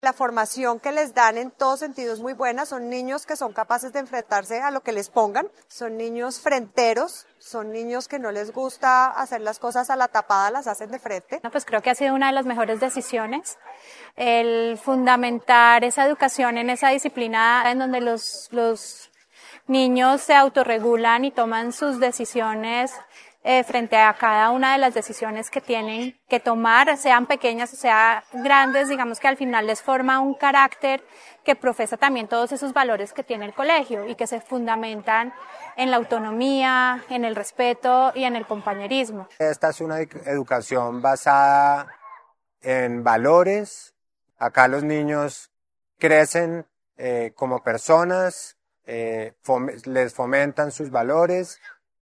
La formación que les dan en todos sentidos muy buena, son niños que son capaces de enfrentarse a lo que les pongan, son niños fronteros, son niños que no les gusta hacer las cosas a la tapada, las hacen de frente. No, pues creo que ha sido una de las mejores decisiones el fundamentar esa educación en esa disciplina en donde los niños se autorregulan y toman sus decisiones frente a cada una de las decisiones que tienen que tomar, sean pequeñas o sean grandes, digamos que al final les forma un carácter que profesa también todos esos valores que tiene el colegio y que se fundamentan en la autonomía, en el respeto y en el compañerismo. Esta es una educación basada en valores. Acá los niños crecen como personas, les fomentan sus valores